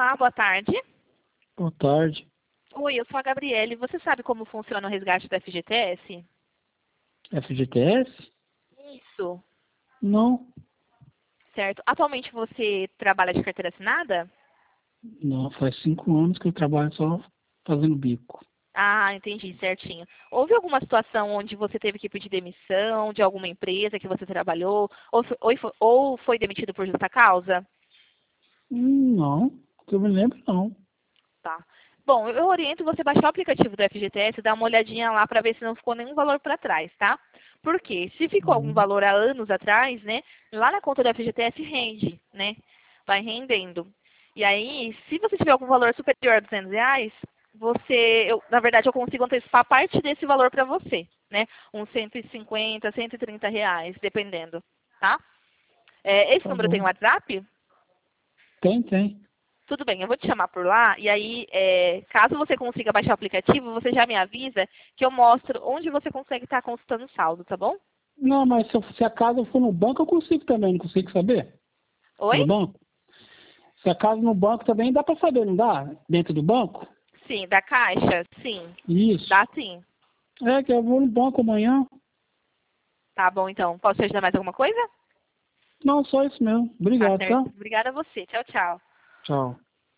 Olá, boa tarde. Boa tarde. Oi, eu sou a Gabriele. Você sabe como funciona o resgate do FGTS? FGTS? Isso. Não, Certo. Atualmente você trabalha de carteira assinada? não, faz 5 anos que eu trabalho só fazendo bico. Ah, entendi, certinho. Houve alguma situação onde você teve que pedir demissão de alguma empresa que você trabalhou? Ou foi demitido por justa causa? Não, que eu me lembro não. Tá. Bom, eu oriento você baixar o aplicativo do FGTS e dar uma olhadinha lá para ver se não ficou nenhum valor para trás, tá? Porque se ficou algum Uhum. valor há anos atrás, né, lá na conta do FGTS rende, né? Vai rendendo. E aí, se você tiver algum valor superior a R$ 200, na verdade, eu consigo antecipar parte desse valor para você, né? Uns 150, R$ 130, dependendo, tá? Esse Tá número tem bom. WhatsApp? Tem. Tudo bem, eu vou te chamar por lá e aí, caso você consiga baixar o aplicativo, você já me avisa que eu mostro onde você consegue estar consultando o saldo, tá bom? Não, mas se a casa for no banco, eu consigo também, não consigo saber? Oi? No banco? Se a casa no banco também dá pra saber, não dá? Dentro do banco? Sim, da Caixa? Sim, Isso. dá sim. É que eu vou no banco amanhã. Tá bom, então. Posso te ajudar mais alguma coisa? Não, só isso mesmo. Tá Obrigado, tá? certo. Obrigada a você. Tchau, tchau. Tchau.